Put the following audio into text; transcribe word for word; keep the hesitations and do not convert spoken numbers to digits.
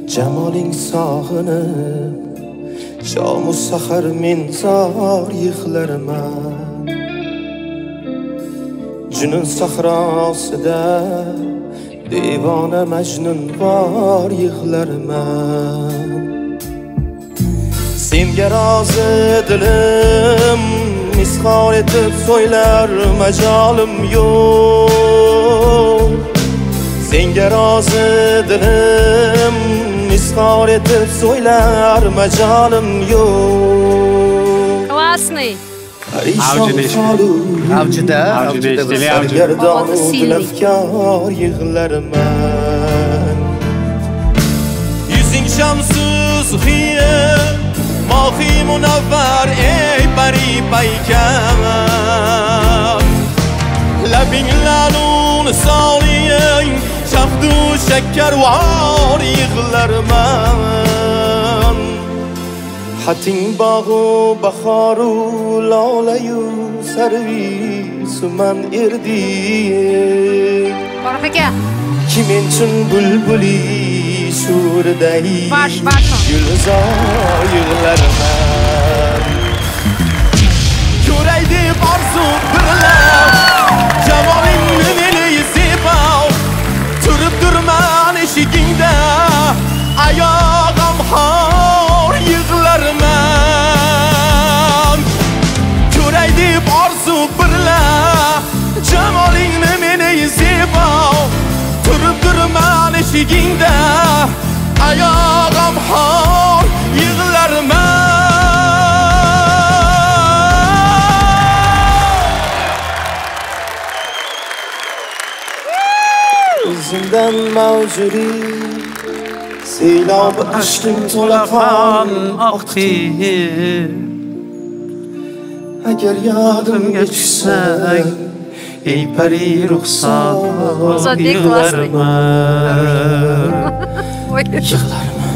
Cemalin sağınıp Şamu sahar min zar yıklarman Cünün sahrasıda Divane Mecnun var yıklarman Senga razı dilim Misqal etib söyler mecalim yok Senga razı dilim Misqal etib söyler mecalim yok Классный. Avcıda, avcıda Gerdanı dilefkar yığlarman Yüzün şamsız hiye Mahi munavvar ey bari paykam Labin lalun saliyen Şafdu şeker var yığlarman Hatin bağı bakharu lalayu servis man erdi Baraka. Kimin için bülbüli surdayi Baş, baş. Gülzar yığlarman Köreydi barzu birler Cemalin meni zibav Turib durman eşigingda Ayağım har yığlarman Köreydi barzu birler Cemalin meni zibav Turib durman eşigingda Ayağım har yığlarman Izinden mavcuri Seylab aşkım tolafan aktir Eğer yadım geçsen Ey peri ruhsar Ozodbek yığlarman Ой. Yığlarman